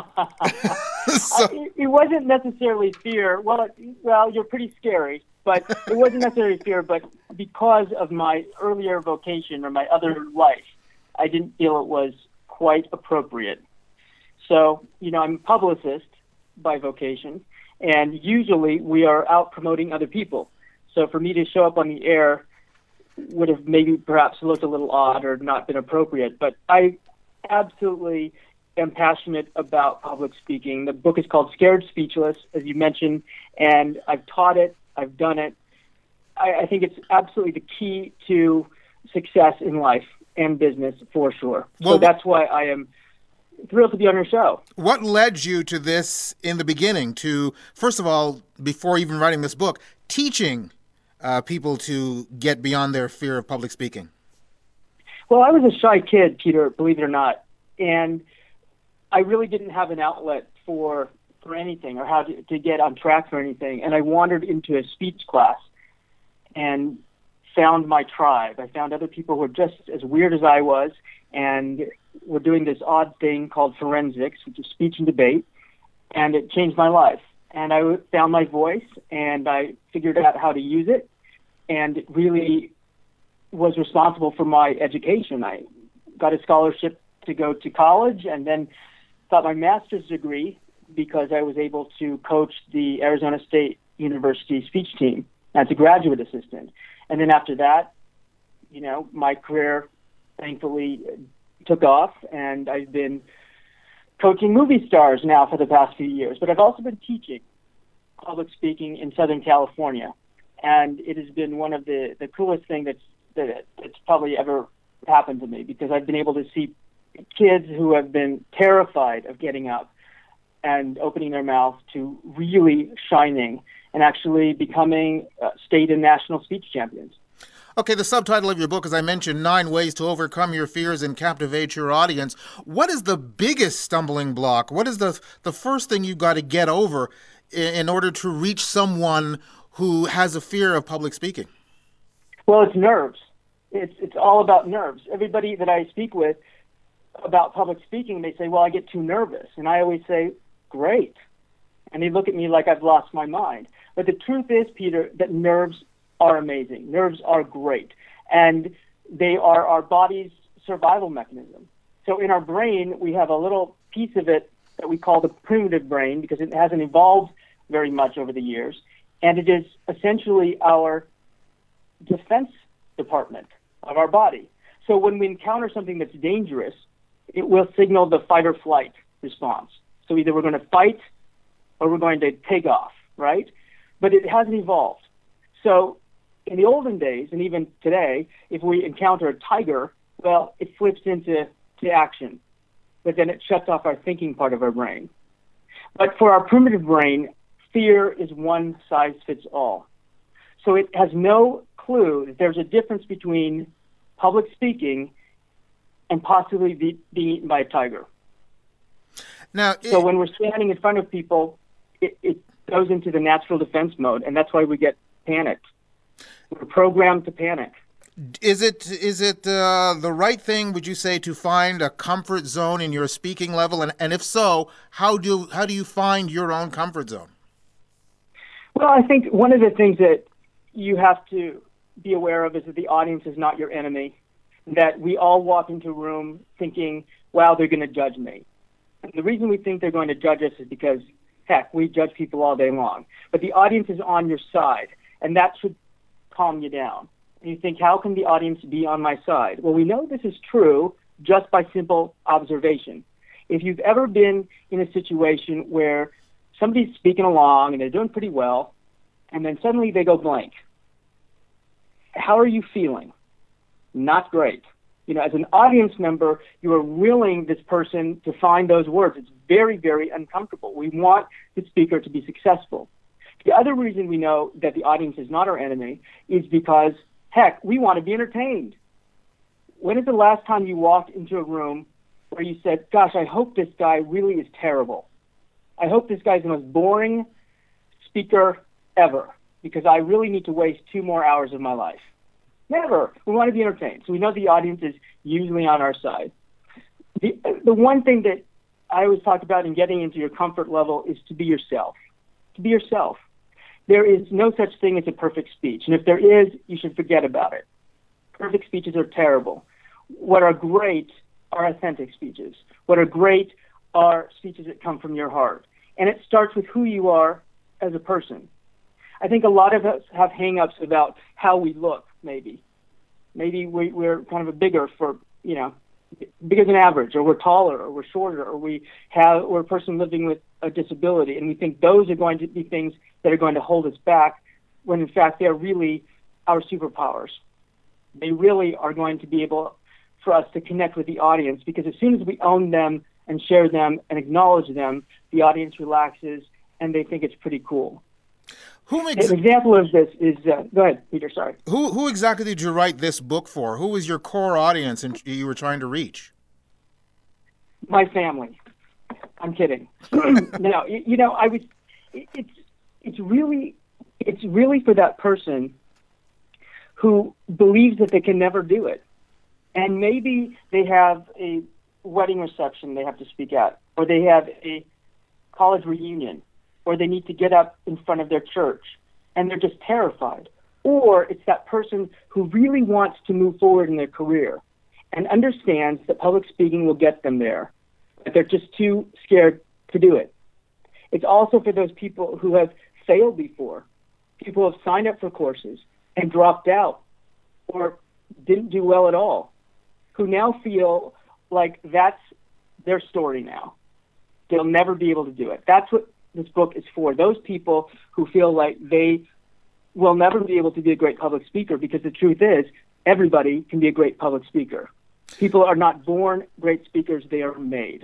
it, it wasn't necessarily fear. Well, it, well, you're pretty scary, but it wasn't necessarily fear. But because of my earlier vocation or my other life, I didn't feel it was quite appropriate. So, you know, I'm a publicist by vocation, and usually we are out promoting other people. So for me to show up on the air would have maybe perhaps looked a little odd or not been appropriate. But I absolutely am passionate about public speaking. The book is called Scared Speechless, as you mentioned, and I've taught it, I've done it. I, I think it's absolutely the key to success in life and business for sure. Well, so that's why I am thrilled to be on your show. What led you to this in the beginning, to, first of all, before even writing this book, teaching uh, people to get beyond their fear of public speaking? Well, I was a shy kid, Peter, believe it or not, and I really didn't have an outlet for for anything or how to, to get on track for anything. And I wandered into a speech class and found my tribe. I found other people who were just as weird as I was, and were doing this odd thing called forensics, which is speech and debate, and it changed my life. And I found my voice, and I figured out how to use it, and it really was responsible for my education. I got a scholarship to go to college, and then got my master's degree because I was able to coach the Arizona State University speech team as a graduate assistant. And then after that, you know, my career thankfully took off, and I've been coaching movie stars now for the past few years. But I've also been teaching public speaking in Southern California, and it has been one of the, the coolest things that's, that, that's probably ever happened to me, because I've been able to see kids who have been terrified of getting up and opening their mouth to really shining and actually becoming uh, state and national speech champions. Okay, the subtitle of your book, as I mentioned, Nine Ways to Overcome Your Fears and Captivate Your Audience. What is the biggest stumbling block? What is the the first thing you've got to get over in, in order to reach someone who has a fear of public speaking? Well, it's nerves. It's it's all about nerves. Everybody that I speak with about public speaking, they say, well, I get too nervous. And I always say, great. And they look at me like I've lost my mind. But the truth is, Peter, that nerves are amazing. Nerves are great. And they are our body's survival mechanism. So in our brain, we have a little piece of it that we call the primitive brain, because it hasn't evolved very much over the years. And it is essentially our defense department of our body. So when we encounter something that's dangerous, it will signal the fight or flight response. So either we're going to fight or we're going to take off, right? But it hasn't evolved. So in the olden days, and even today, if we encounter a tiger, well, it flips into to action, but then it shuts off our thinking part of our brain. But for our primitive brain, fear is one size fits all. So it has no clue that there's a difference between public speaking and possibly be, being eaten by a tiger. Now, it, so when we're standing in front of people, it, it goes into the natural defense mode, and that's why we get panicked. We're programmed to panic. Is it is it uh, the right thing, would you say, to find a comfort zone in your speaking level? And, and if so, how do how do you find your own comfort zone? Well, I think one of the things that you have to be aware of is that the audience is not your enemy, that we all walk into a room thinking, wow, they're going to judge me. And the reason we think they're going to judge us is because, heck, we judge people all day long. But the audience is on your side, and that should calm you down. And you think, how can the audience be on my side? Well, we know this is true just by simple observation. If you've ever been in a situation where somebody's speaking along and they're doing pretty well, and then suddenly they go blank, how are you feeling? Not great. You know, as an audience member, you are willing this person to find those words. It's very, very uncomfortable. We want the speaker to be successful. The other reason we know that the audience is not our enemy is because, heck, we want to be entertained. When is the last time you walked into a room where you said, gosh, I hope this guy really is terrible. I hope this guy's the most boring speaker ever, because I really need to waste two more hours of my life. Never. We want to be entertained. So we know the audience is usually on our side. The, the one thing that I always talk about in getting into your comfort level is to be yourself. To be yourself. There is no such thing as a perfect speech. And if there is, you should forget about it. Perfect speeches are terrible. what are great are authentic speeches. What are great are speeches that come from your heart. And it starts with who you are as a person. I think a lot of us have hang-ups about how we look, maybe. Maybe we, we're kind of a bigger for, you know, bigger than average, or we're taller, or we're shorter, or we have, we're a person living with a disability, and we think those are going to be things that are going to hold us back, when in fact they're really our superpowers. They really are going to be able for us to connect with the audience, because as soon as we own them and share them and acknowledge them, the audience relaxes and they think it's pretty cool. Who makes An example of this is, uh, go ahead, Peter, sorry. Who who exactly did you write this book for? Who was your core audience and you were trying to reach? My family. I'm kidding. No, you, you know, I was, it, it's, it's really, it's really for that person who believes that they can never do it. And maybe they have a wedding reception they have to speak at, or they have a college reunion, or they need to get up in front of their church, and they're just terrified. Or it's that person who really wants to move forward in their career and understands that public speaking will get them there, but they're just too scared to do it. It's also for those people who have failed before, people who have signed up for courses and dropped out or didn't do well at all, who now feel like that's their story now. They'll never be able to do it. That's what this book is for, those people who feel like they will never be able to be a great public speaker, because the truth is, everybody can be a great public speaker. People are not born great speakers, they are made.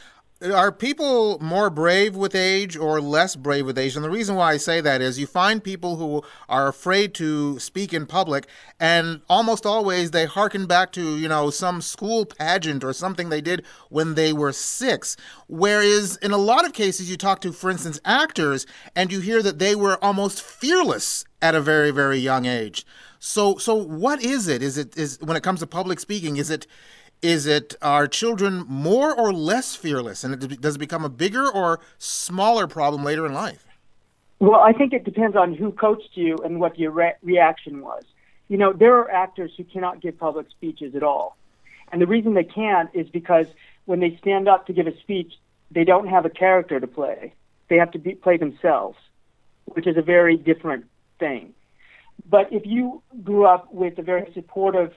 Are people more brave with age or less brave with age? And the reason why I say that is you find people who are afraid to speak in public, and almost always they hearken back to, you know, some school pageant or something they did when they were six. Whereas in a lot of cases you talk to, for instance, actors, and you hear that they were almost fearless at a very, very young age. So so what is it? Is it is when it comes to public speaking, is it Is it, are children more or less fearless? And it, does it become a bigger or smaller problem later in life? Well, I think it depends on who coached you and what your re- reaction was. You know, there are actors who cannot give public speeches at all. And the reason they can't is because when they stand up to give a speech, they don't have a character to play. They have to be, play themselves, which is a very different thing. But if you grew up with a very supportive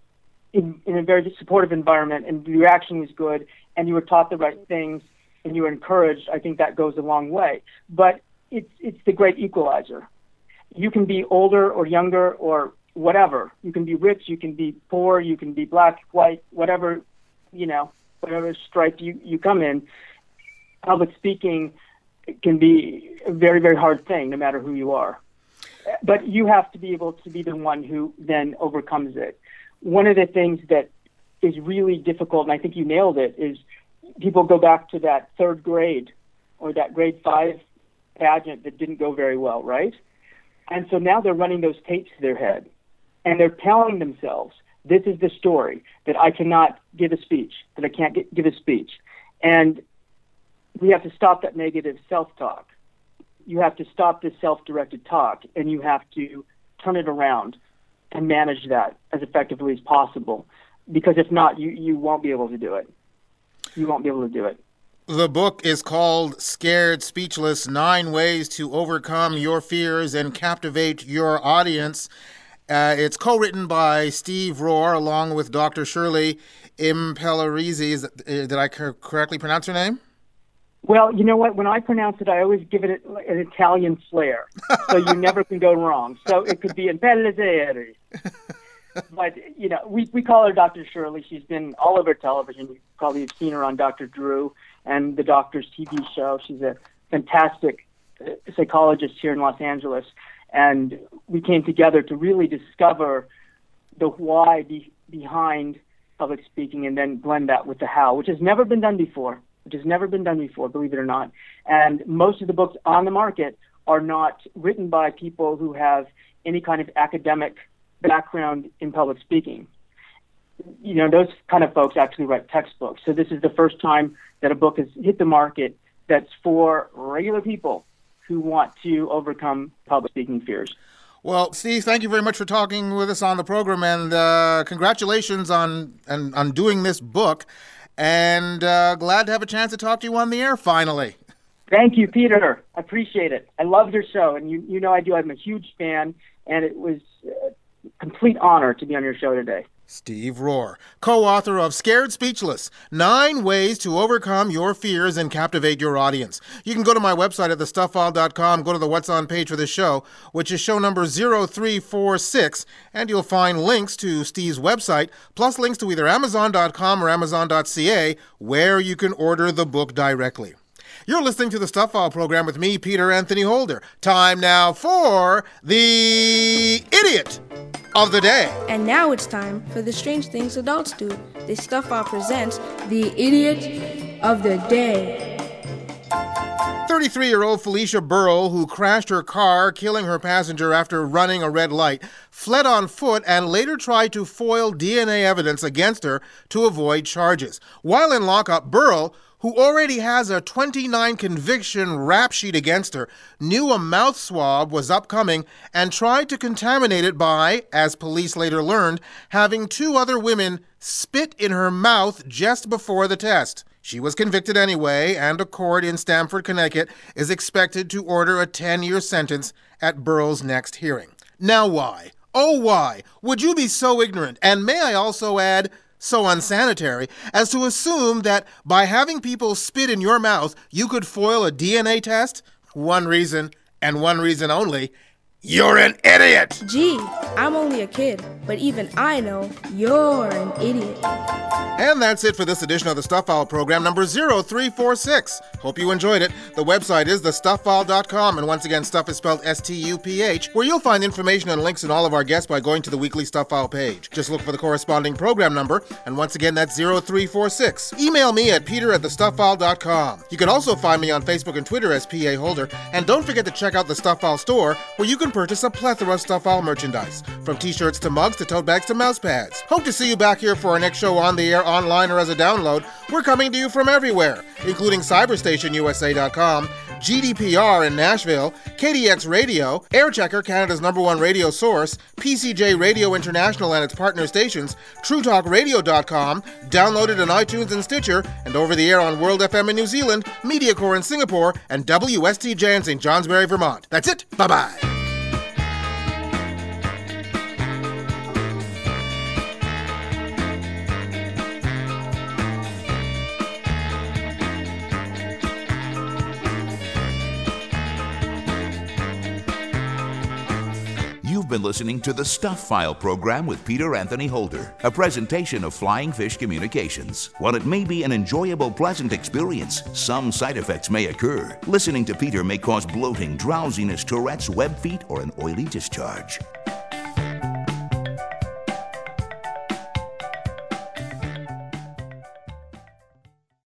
In, in a very supportive environment, and the reaction was good, and you were taught the right things, and you were encouraged, I think that goes a long way. But it's it's the great equalizer. You can be older or younger or whatever. You can be rich, you can be poor, you can be black, white, whatever, you know, whatever stripe you, you come in. Public speaking can be a very, very hard thing, no matter who you are. But you have to be able to be the one who then overcomes it. One of the things that is really difficult, and I think you nailed it, is people go back to that third grade or that grade five pageant that didn't go very well, right? And so now they're running those tapes to their head, and they're telling themselves, this is the story, that I cannot give a speech, that I can't get, give a speech. And we have to stop that negative self-talk. You have to stop this self-directed talk, and you have to turn it around and manage that as effectively as possible. Because if not, you, you won't be able to do it. You won't be able to do it. The book is called Scared Speechless, Nine Ways to Overcome Your Fears and Captivate Your Audience. Uh, it's co-written by Steve Rohr along with Doctor Shirley Impelliarese. Is that, uh, did I cor- correctly pronounce her name? Well, you know what? When I pronounce it, I always give it an Italian flair, so you never can go wrong. So it could be Impelliarese. But, you know, we, we call her Doctor Shirley. She's been all over television. You probably have seen her on Doctor Drew and the Doctor's T V show. She's a fantastic psychologist here in Los Angeles. And we came together to really discover the why be, behind public speaking and then blend that with the how, which has never been done before. which has never been done before, believe it or not. And most of the books on the market are not written by people who have any kind of academic background in public speaking. You know, those kind of folks actually write textbooks. So this is the first time that a book has hit the market that's for regular people who want to overcome public speaking fears. Well, Steve, thank you very much for talking with us on the program, and uh, congratulations on, on on doing this book, and uh, glad to have a chance to talk to you on the air finally. Thank you, Peter. I appreciate it. I love your show, and you you know I do. I'm a huge fan, and it was a complete honor to be on your show today. Steve Rohr, co-author of Scared Speechless, Nine Ways to Overcome Your Fears and Captivate Your Audience. You can go to my website at the stuff file dot com, go to the What's On page for this show, which is show number zero three four six, and you'll find links to Steve's website, plus links to either amazon dot com or amazon dot c a, where you can order the book directly. You're listening to the Stuff File program with me, Peter Anthony Holder. Time now for the Idiot of the Day. And now it's time for the Strange Things Adults Do. The Stuff File presents the Idiot of the Day. thirty-three-year-old Felicia Burrell, who crashed her car, killing her passenger after running a red light, fled on foot and later tried to foil D N A evidence against her to avoid charges. While in lockup, Burrell, who already has a twenty-nine conviction rap sheet against her, knew a mouth swab was upcoming and tried to contaminate it by, as police later learned, having two other women spit in her mouth just before the test. She was convicted anyway, and a court in Stamford, Connecticut, is expected to order a ten-year sentence at Burrell's next hearing. Now why? Oh, why would you be so ignorant, and may I also add, so unsanitary, as to assume that by having people spit in your mouth, you could foil a D N A test? One reason, and one reason only: you're an idiot! Gee, I'm only a kid, but even I know you're an idiot. And that's it for this edition of the Stuff File program, number zero three four six. Hope you enjoyed it. The website is the stuff file dot com, and once again, stuff is spelled S T U P H, where you'll find information and links in all of our guests by going to the weekly Stuff File page. Just look for the corresponding program number, and once again, that's zero three four six. Email me at peter at the stuff file dot com. You can also find me on Facebook and Twitter as P A Holder, and don't forget to check out the Stuff File store, where you can purchase a plethora of Stuff File merchandise, from t-shirts to mugs to tote bags to mouse pads. Hope to see you back here for our next show on the air, online, or as a download. We're coming to you from everywhere, including cyberstation U S A dot com, G D P R in Nashville, K D X Radio, Airchecker, Canada's number one radio source, P C J Radio International and its partner stations, true talk radio dot com, downloaded on iTunes and Stitcher, and over the air on World F M in New Zealand, MediaCore in Singapore, and W S T J in Saint Johnsbury, Vermont. That's it. Bye-bye. You've been listening to the Stuff File program with Peter Anthony Holder, a presentation of Flying Fish Communications. While it may be an enjoyable, pleasant experience, some side effects may occur. Listening to Peter may cause bloating, drowsiness, Tourette's, web feet, or an oily discharge.